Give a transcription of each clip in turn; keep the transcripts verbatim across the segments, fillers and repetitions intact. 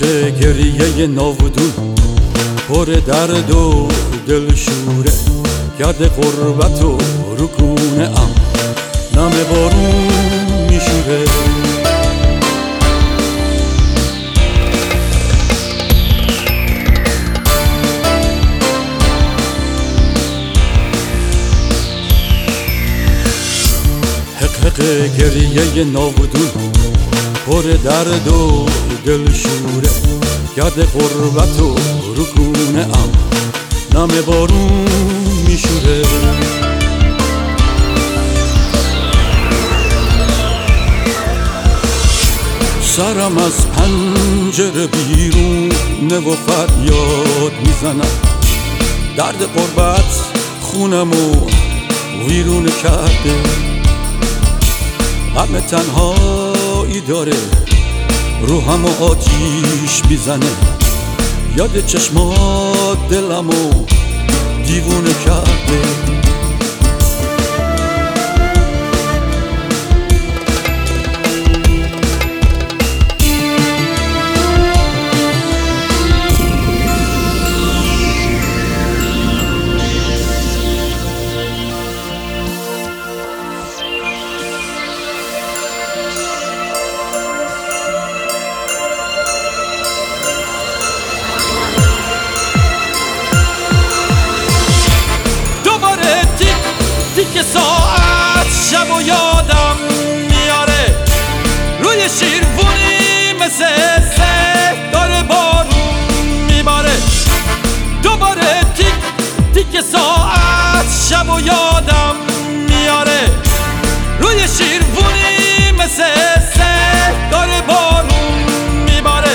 گریه ناودون پر درد و دلشوره کرده غربت و رکونه ام نم بارون میشوره. حق حق گریه ناودون پر درد و دلشوره کرده غربت و رکونه ام نم بارون میشوره. سرم از پنجره بیرونه و فریاد میزنم، درد غربت خونمو ویرونه کرده. غم تنهایی داره روحمو آتیش میزنه، یاد چشمات دلمو دیوونه کرده. که ساعت شب و یادم میاره، روی شیرفونی مثل سه داره بارون میباره. دوباره تیک تیک ساعت شب و یادم میاره، روی شیرفونی مثل سه داره بارون میباره.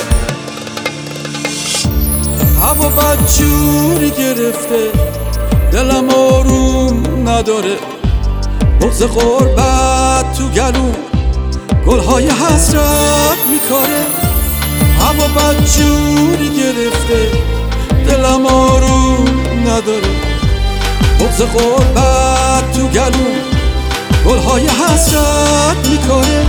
هوا بدجوری گرفته، دلم آروم نداره، بغض غربت تو گلوم گلهای حسرت میکاره. هوا بدجوری گرفته، دلم آروم نداره، بغض غربت تو گلوم گلهای حسرت میکاره.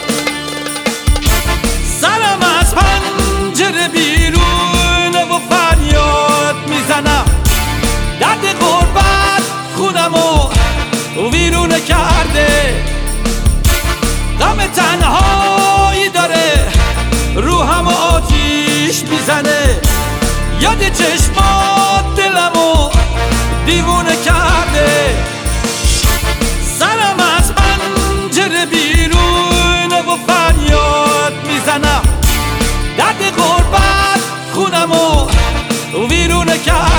سرم از پنجره بیرونه و فریاد میزنم، درد غربت خونمو ویرونه کرده. غم تنهایی داره روحمو آتیش میزنه، یاد چشمات دلمو دیوونه کرده. سرم از پنجره بیرونه و فریاد میزنم، درد غربت خونمو ویرونه کرده.